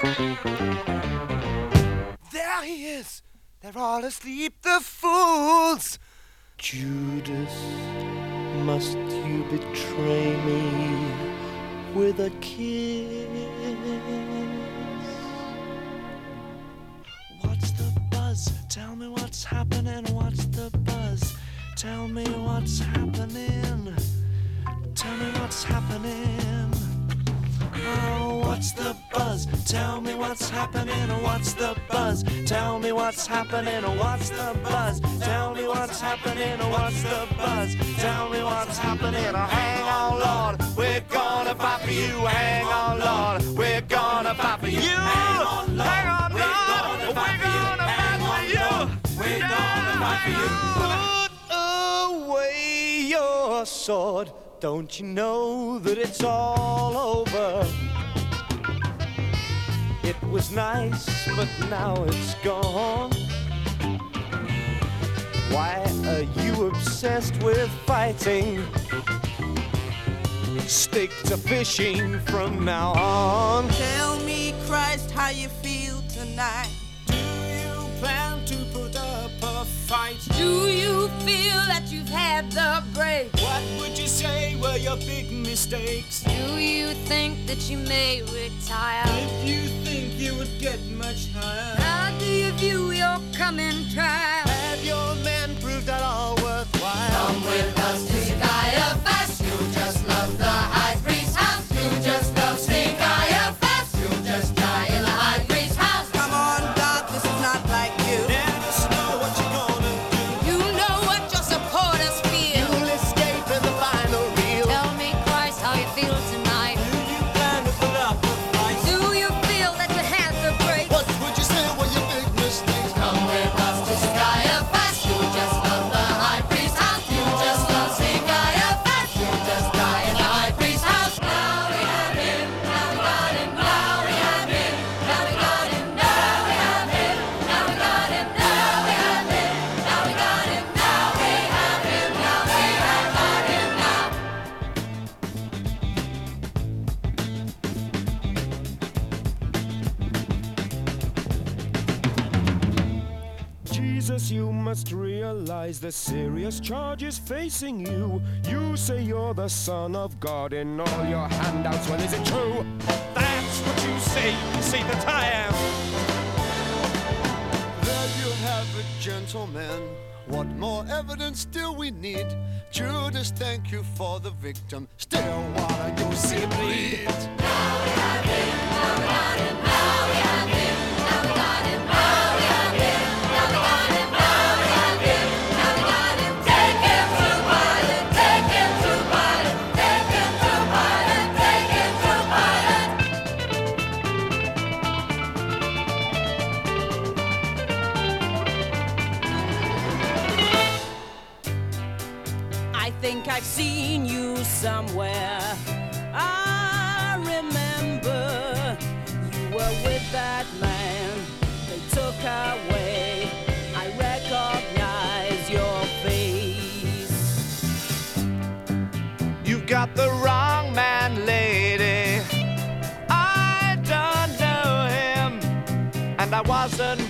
There he is! They're all asleep, the fools! Judas, must you betray me with a kiss? What's the buzz? Tell me what's happening. What's the buzz? Tell me what's happening. Tell me what's happening. Oh, what's the buzz? Tell me what's happening. What's the buzz? Tell me what's happening. What's the buzz? Tell me what's happening. What's the buzz? Tell me what's happening. Oh, hang on, Lord, we're gonna fight for you. Hang on, Lord, we're gonna fight for you. Hang on, Lord, we're gonna fight for you. Hang on, Lord, we're gonna fight for you. Put away your sword. Don't you know that it's all over? It was nice, but now it's gone. Why are you obsessed with fighting? Stick to fishing from now on. Tell me, Christ, how you feel tonight. Do you plan to put up a fight? Do you feel that you've had the break? What would you say were your big mistakes? Do you think that you may retire? If you think you would get much higher, How do you view your coming trial? have your men proved at all worthwhile? Come with us to Caiaphas. You just love the high priest's house. You just love seeing Caiaphas. You just die in the high priest's house. Come on, God, this is not like you. Never know what you're gonna do. You know what your supporters feel. You'll escape in the final reel. Tell me, Christ, how you feel tonight. Do you plan to put up a fight? Do you feel that you had the break? What would you say were your big mistakes? Come with us to Caiaphas. You just love the high priest's house. You just love seeing Caiaphas. You just die in the high priest's house. Now we have him. Now we got him. Now we have him. Now we got him. Now we have him. Now we got him. Now we have him. Now we got him. Now we have him. Now we have got him. Now. Jesus, you must realize the serious charges facing you. You say you're the Son of God in all your handouts. Well, is it true? That's what you say that I am. There you have it, gentlemen. What more evidence do we need? Judas, thank you for the victim. Still, why don't you see bleed? Take him to Pilate. Take him to Pilate. Take him to Pilate. Take him to Pilate. I think I've seen you somewhere. I remember you were with that man they took away. I recognize your face. You've got the wrong man, lady. I don't know him, and I wasn't